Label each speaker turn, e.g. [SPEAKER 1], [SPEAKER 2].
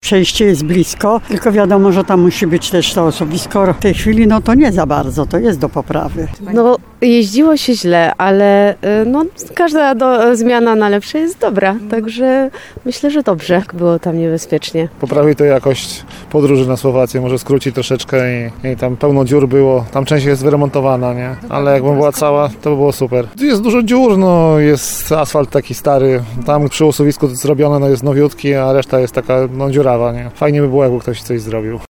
[SPEAKER 1] przejście jest blisko, tylko wiadomo, że tam musi być też to osobisko. W tej chwili no to nie za bardzo, to jest do poprawy.
[SPEAKER 2] No jeździło się źle, ale no, każda zmiana na lepsze jest dobra, także myślę, że dobrze było tam niebezpiecznie.
[SPEAKER 3] Poprawi to jakość podróży na Słowację, może skróci troszeczkę i tam pełno dziur było. Tam część jest wyremontowana, nie? Ale jakby była cała, to by było super. Tu jest dużo dziur, no jest asfalt taki stary. Tam przy usuwisku zrobione no jest nowiutki, a reszta jest taka no dziurawa, nie? Fajnie by było, jakby ktoś coś zrobił.